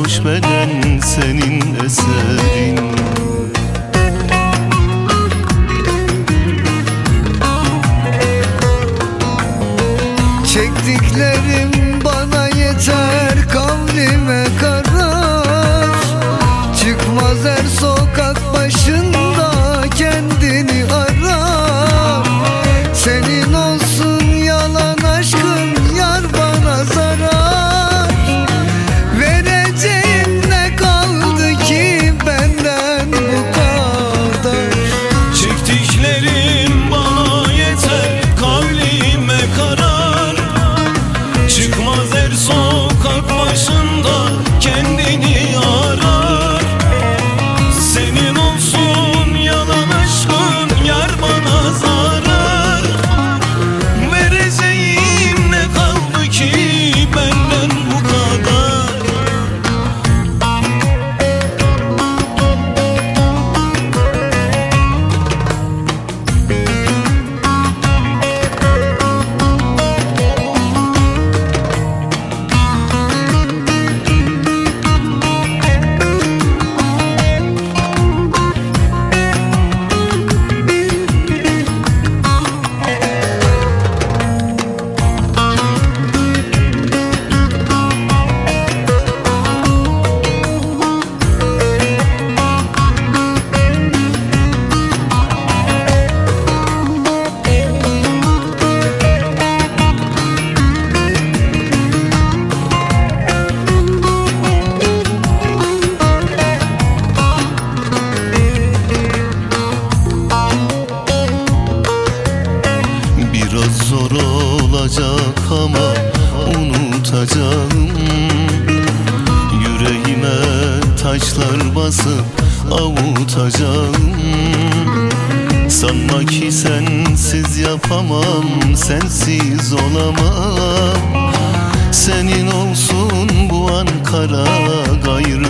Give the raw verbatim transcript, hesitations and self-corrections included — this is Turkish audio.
sarhoş beden senin eserin. Çektiklerim bana yeter, kavlime karar. Çıkmaz her sokak başında kendini arar. Senin olsun yalan aşkın, yar bana zarar. Vereceğin ne kaldı ki benden bu kadar? Çektiklerim bana yeter, kavlime karar. Çıkmaz her sokak başında kendini arar. Senin olsun yalan aşkın, yar bana zarar. Vereceğim ne kaldı ki benden bu kadar? Biraz zor olacak ama unutacağım. Yüreğime taşlar basıp avutacağım. Sanma ki sensiz yapamam, sensiz olamam. Senin olsun bu Ankara, gayrı